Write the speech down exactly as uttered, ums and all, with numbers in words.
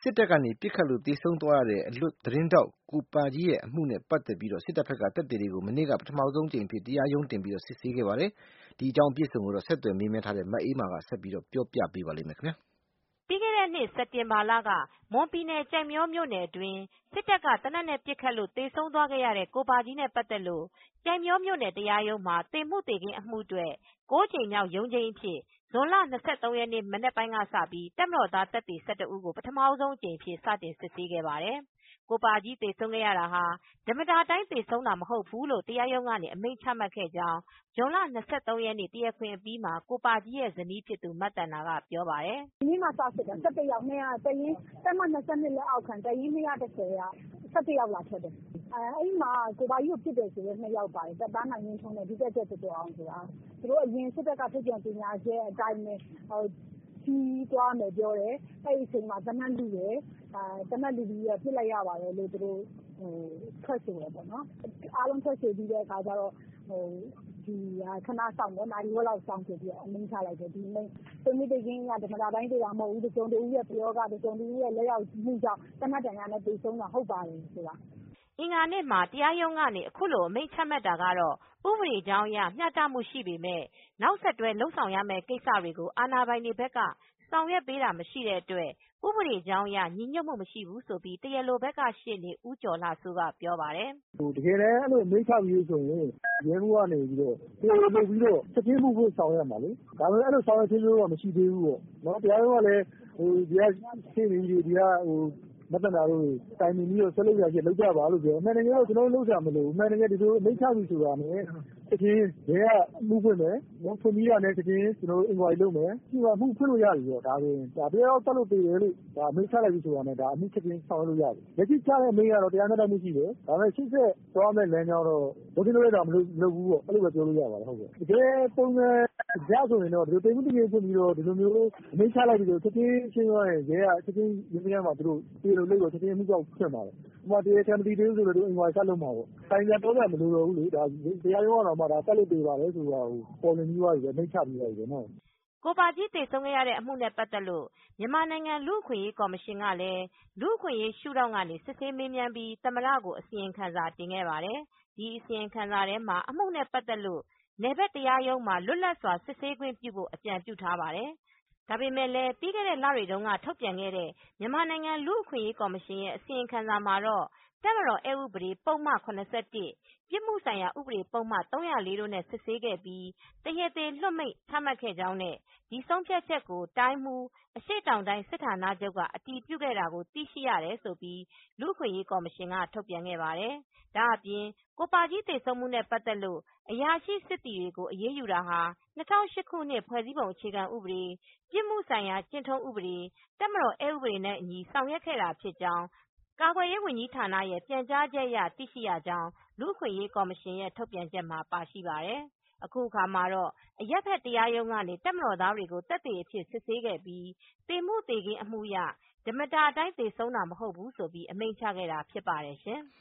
စစ်တပ်ကနေပစ်ခတ်လို့သေဆုံးသွားရတဲ့အလွတ်သတင်းထောက်ကိုပါကြီးရဲ့အမှုနဲ့ပတ်သက်ပြီးစစ်တပ်ဘက်ကသက်သေတွေကိုမနေ့ကပထမဆုံးအကြိမ်အဖြစ်တရားရုံးတင်ပြီးစစ်ဆေးခဲ့ပါတယ်။ဒီအကြောင်းအပြည့်အစုံကိုဆက်သွယ်မေးမြန်းထားတဲ့မအေးမာကဆက်ပြီးပြောပြပေးပါလိမ့်မယ်ခင်ဗျာ။ပြီးခဲ့တဲ့နှစ်စက်တင်ဘာလကမွန်ပြည်နယ်ကျိုက်မရောမြို့နယ်အတွင်းစစ်တပ်ကသေနတ်နဲ့ပစ်ခတ်လို့သေဆုံးသွားခဲ့ရတဲ့ကိုပါကြီးနဲ့ပတ်သက်လို့ကျိုက်မရောမြို့နယ်တရားရုံးမှာသေမှုသေခင်းအမှုအတွက်၉ကြိမ်မြောက်ရုံးချိန်းအဖြစ်ဇွန်လ၂၃ရက်နေ့မနက်ပိုင်းကစပြီးတပ်မတော်သားသက်သေ၁၁ဦးကိုပထမဆုံးအကြိမ်အဖြစ်စတင်စစ်ဆေးခဲ့ပါတယ်။ကိုပါကြီးသေဆုံးခဲ့ရတာဟာဓမ္မတာတိုင်းသေဆုံးတာမဟုတ်ဘူးလို့တရားရုံးကနေအမိန့်ချမှတ်ခဲ့ကြောင်းဇွန်လ၂၃ရက်နေ့တရားခွင်အပြီးမှာကိုပါကြီးရဲ့ဇနီးဖြစ်သူမသန္တာကပြောပါတယ်။ဒီနေ့မှစစစ်တာ၁၁ယောက်နဲ့တရင်တက်မ၂၂လက်အောက်ခံတရင်၂၁၀က၁၁ယောက်လာထွက်တယ်။အဲဒီမှာကိုပါကြီးကိုပြစ်တယ်ဆိုတဲ့နှစ်ယောက်ပါတယ်တပ်သားနိုင်ရင်ထုံးနဲ့ဒီတက်ချက်တော်အောင်ဆိုတာသူတို့အရင်စစ်တပ်ကထုတ်ပြန်ပညာချက်အတိုင်းပဲကြီးသွားမယ်ပြောတယ်အဲဒီအချိန်မှာတနတ်လူတယ်တနတ်လူပြီးပြစ်လိုက်ရပါတယ်လို့သူတို့ထွက်ဆိုတယ်ပေါ့နော်အားလုံးထွက်ဆိုပြီးတဲ့အခါကျတော့ဟိုဒီခဏဆောင်တော့နိုင်ဝက်လောက်ဆောင်ဆိုပြီးအမိန့်ချလိုက်တယ်ဒီမိန့်သူမိသိချင်းကဓမ္မတာတိုင်းတေးတာမဟုတ်ဘူးတစုံတူရဲ့ပြောကတစုံတူရဲ့လက်ရောက်မှုကြောင့်တနတ်တန်ရနဲ့ပြေဆုံးတာဟုတ်ပါတယ်ဆိုတာအင်္ဂါနေ့မှာတရားရုံးကနေအခုလိုအမိန့်ချမှတ်တာကတော့ဥပဒေကြောင်းအရမျှတမှုရှိပေမဲ့နောက်ဆက်တွဲလှုပ်ဆောင်ရမယ့်ကိစ္စတွေကိုအာဏာပိုင်တွေဘက်ကဆောင်ရွက်ပေးတာမရှိတဲ့အတွက်ဥပဒေကြောင်းအရညီညွတ်မှုမရှိဘူးဆိုပြီးတရားလိုဘက်ကရှေ့နေဦးကျော်လှစိုးကပြောပါတယ်။တကယ်တမ်းအဲ့လိုအမိန့်ချပြီးဆိုရင်ရဲမှုကနေပြီးတော့တရားလိုပြီးတော့ချက်ချင်းမှုဖို့ဆောင်ရမှာလေ။ဒါပေမဲ့အဲ့လိုဆောင်ရွက်ခြင်းမျိုးကမရှိသေးဘူးပေါ့။နော်တရားရုံးကလည်းဟိုဒီကရှေ့နေကြီးဒီကဟိုမတနာတို့တိုင်မီပြီးတော့ဆက်လုပ်ရချက်လုပ်ကြပါလို့ပြောအမှန်တကယ်တော့ကျွန်တော်တို့လုပ်ကြမလို့အမှန်တကယ်ဒီလိုအမိန့်ချပြီးဆိုတာနဲ့ချက်ချင်းရဲကမှုဖွင့်မယ်နော်ဖွင့်ပြီးရတဲ့ချက်ချင်းကျွန်တော်တို့အင်ကွာရီလုပ်မယ်ဒီမှာမှုဖွင့်လို့ရတယ်ဆိုတော့ဒါဆိုရင်ဒါတရားတက်လို့ပြည်တယ်လို့ဒါအမိန့်ချလိုက်ပြီးဆိုတာနဲ့ဒါအမှုချက်ချင်းဆောင်လို့ရတယ်လက်ရှိချတဲ့အမိန့်ကတော့တရားမျှတမှုရှိတယ်ဒါပေမဲ့ရှင်းဆက်သွားမဲ့လမ်းကြောင်းတော့ဘုရင်တို့လည်းတော့မလုပ်လုပ်ဘူးပေါ့အဲ့လိုပဲပြောလို့ရပါတယ်ဟုတ်ကဲ့တကယ်ပုံစံကြဆိုရင်တော့ဒီလိုတိမ်မှုတကယ်ဖြစ်ပြီးတော့ဒီလိုမျိုးအမိန့်ချလိုက်ပြီးတော့ချက်ချင်းရှင်းသွားရင်ရဲကချက်ချင်းရင်းနှီးမှာသူတို့ပြည်လို့လို့ချက်ချင်းမှုကြောက်ဖြစ်ပါတယ်။ဟိုမှာတရားခံမတည်သေးဘူးဆိုတော့အင်္ဂါဆက်လုပ်မှာပေါ့။တိုင်ပြန်တော့ကြမလို့တော့ဘူးလေဒါတရားရုံးကတော့မှဒါဆက်လုပ်ပေးပါလေဆိုတော့ပေါ်လင်းပြီးသွားပြီပဲနှိမ့်ချပြီးသွားပြီပဲနော်။ကိုပါကြီးသေဆုံးခဲ့ရတဲ့အမှုနဲ့ပတ်သက်လို့မြန်မာနိုင်ငံလူ့အခွင့်အရေးကော်မရှင်ကလည်းလူ့အခွင့်အရေးရှုထောင့်ကနေစစ်ဆေးမေးမြန်းပြီးသမ္မတကိုအစီရင်ခံစာတင်ခဲ့ပါတယ်။ဒီအစီရင်ခံစာထဲမှာအမှုနဲ့ပတ်သက်လို့နယ်ဘက်တရားရုံးမှာလွတ်လပ်စွာစစ်ဆေးခွင့်ပြုဖို့အကြံပြုထားပါတယ်။ဒါပေမဲ့လည်းပြီးခဲ့တဲ့လတွေတုန်းကထုတ်ပြန်ခဲ့တဲ့မြန်မာနိုင်ငံလူ့အခွင့်အရေးကော်မရှင်ရဲ့အစီရင်ခံစာမှာတော့တပ်မတော်အက်ဥပဒေပုဒ်မ၇၁ပြစ်မှုဆိုင်ရာဥပဒေပုဒ်မ၃၀၄တို့နဲ့စစ်ဆေးခဲ့ပြီးတရားသေလွှတ်မိန့်ချမှတ်ခဲ့ကြောင်းနဲ့ဒီဆုံးဖြတ်ချက်ကိုတိုင်းမှူးအရှေ့တောင်တိုင်းစစ်ဌာနချုပ်ကအတည်ပြုခဲ့တာကိုသိရှိရတယ်လို့လူ့အခွင့်အရေးကော်မရှင်ကထုတ်ပြန်ခဲ့ပါတယ်။ဒါအပြင်ကိုပါကြီးသေဆုံးမှုနဲ့ပတ်သက်လို့အရာရှိစစ်သည်တွေကိုအရေးယူတာဟာ၂၀၀၈ခုနှစ်ဖွဲ့စည်းပုံအခြေခံဥပဒေပြစ်မှုဆိုင်ရာကျင့်ထုံးဥပဒေတပ်မတော်အက်ဥပဒေနဲ့အညီဆောင်ရွက်ခဲ့တာဖြစ်ကြောင်းကာကွယ်ရေးဝန်ကြီးဌာနရဲ့ပြန်ကြားချက်အရသိရှိရကြောင်းလူ့အခွင့်အရေးကော်မရှင်ရဲ့ထုတ်ပြန်ချက်မှာပါရှိပါတယ်။အခုအခါမှာတော့အရပ်ဘက်တရားရုံးကနေတပ်မတော်သားတွေကိုသက်သေအဖြစ်စစ်ဆေးခဲ့ပြီးသေမှုသေခင်းအမှုအရဓမ္မတာအတိုင်းသေဆုံးတာမဟုတ်ဘူးဆိုပြီးအမိန့်ချခဲ့တာဖြစ်ပါတယ်ရှင်။